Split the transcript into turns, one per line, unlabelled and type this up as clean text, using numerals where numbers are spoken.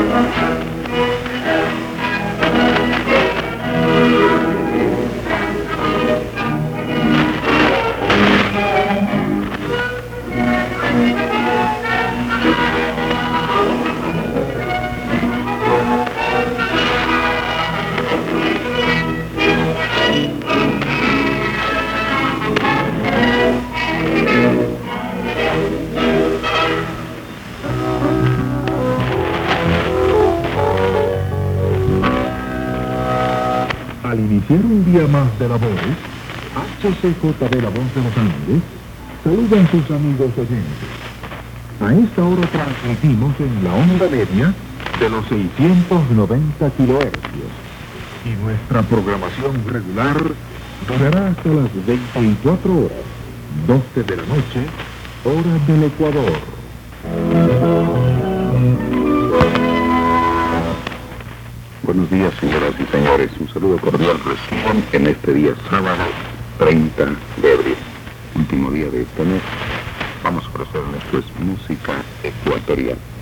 Al iniciar un día más de labores, HCJ de La Voz de los Andes saludan sus amigos oyentes. A esta hora transmitimos en la onda media de los 690 kilohercios y nuestra programación regular durará hasta las 24 horas, 12 de la noche, hora del Ecuador.
Buenos días, señoras y señores. Un saludo cordial reciban en este día sábado 30 de abril, último día de este mes. Vamos a ofrecerles pues música ecuatoriana.